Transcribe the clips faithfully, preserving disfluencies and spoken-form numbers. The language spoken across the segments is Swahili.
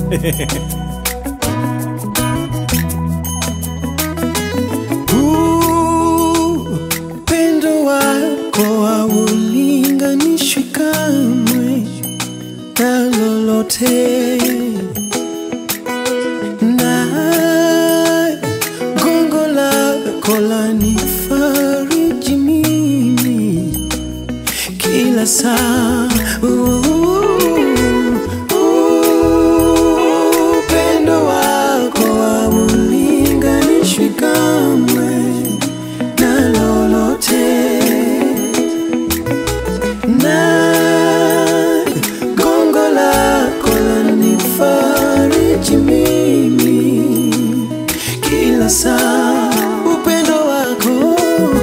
Upendo wako haulinganishwi kamwe na lolote, na gongo lako lanifariji mimi kila saa. Upendo wako haulinganishwi kamwe na lolote, na gongo lako lanifariji mimi kila saa. Upendo wako,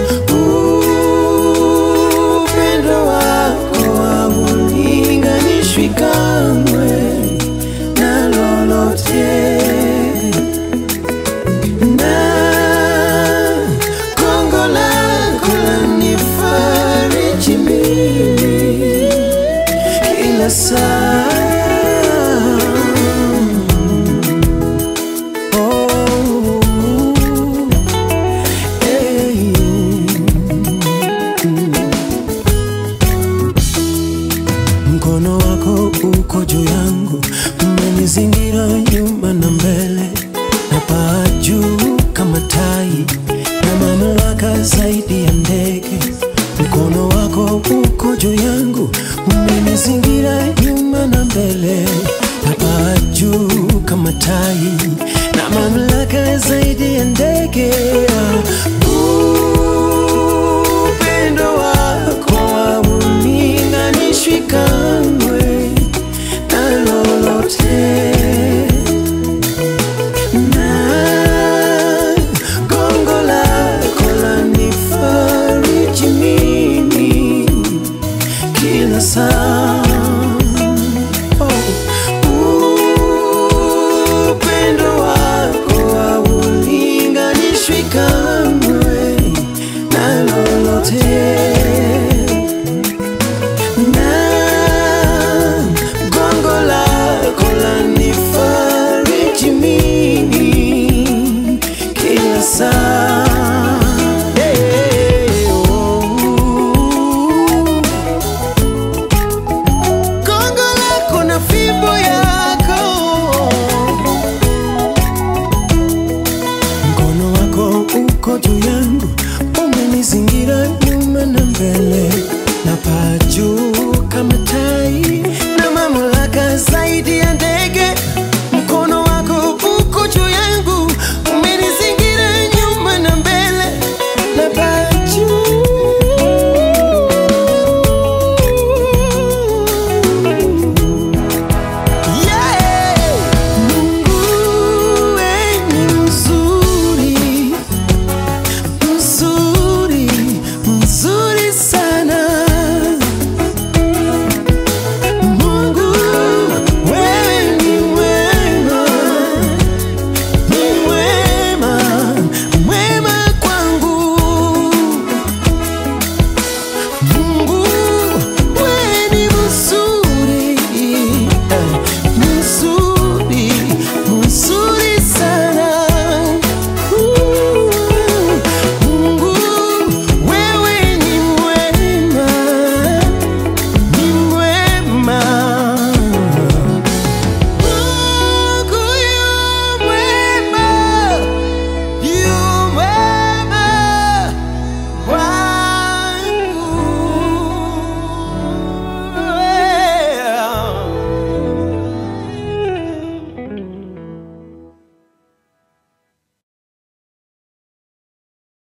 upendo wako haulinganishwi kamwe na lolote, na gongo lako lanifariji mimi kila saa. Mkono wako uko juu yangu, umenizingira nyuma na mbele, na paa juu kama tai, na mamlaka zaidi ya ndege. Mkono wako uko juu yangu, umenizingira nyuma na mbele, na paa juu kama tai, na mamlaka zaidi ya ndege. Upendo wako haulinganishwi kamwe na lolote,